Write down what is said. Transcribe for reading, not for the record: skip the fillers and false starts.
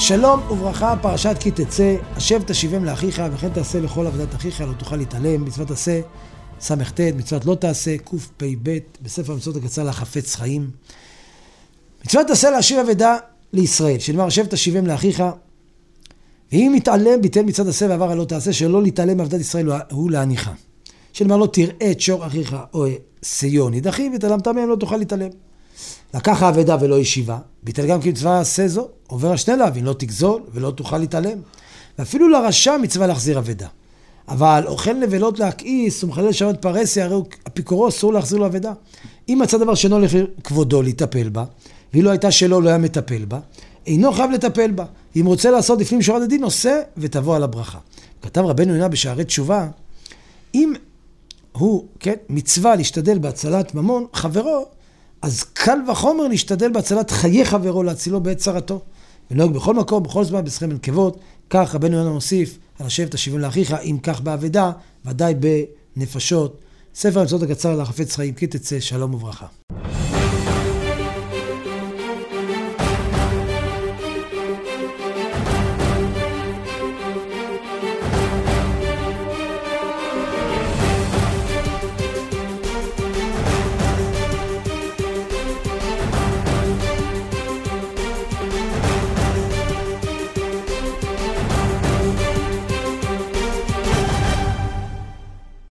שלום וברכה, פרשת כי תצא, השב תשיבם לאחיך וכן תעשה לכל עבודת אחיך, לא תוכל להתעלם, מצוות עשה, סמ"ט, מצוות לא תעשה, קפ"ב, בספר מצוות הקצר לחפץ חיים. מצוות עשה להשיב אבדה לישראל, שנאמר השב תשיבם לאחיך, ואם מתעלם ביטל מצוות עשה ועבר הלא תעשה, שלא להתעלם מעבודת ישראל הוא להניחה. שנאמר לא תראה את שור אחיך או סיון ידחי, והתעלמת מהם לא תוכל להתעלם. לקח האבדה ולא ישיבה, ביטל גם כי מצווה עשה זו, עובר השני להבין, לא תגזול ולא תוכל להתעלם. ואפילו לרשע מצווה להחזיר אבדה. אבל אוכל נבלות להכעיס ומחלל שבת פרסי, הרי אפיקורו אסור להחזיר לו אבדה. אם מצא דבר שאינו לכבודו לטפל בה, והיא לא הייתה שלו, לא היה מטפל בה, אינו חייב לטפל בה. אם רוצה לעשות לפנים משורת הדין, עושה ותבוא על הברכה. כתב רבנו יונה בשערי תשובה, אם הוא, כן, מצווה להשתדל בהצלת ממון חברו, אז קל וחומר להשתדל בהצלת חיי חברו, להצילו בעת צרתו. ונהוג בכל מקום, בכל זמן, בשכם ונקבות. כך רבנו יונה מוסיף, על השב תשיבם לאחיך, אם כך באבדה, ודאי בנפשות. ספר מצוות הקצר לחפץ חיים, כי תצא, שלום וברכה.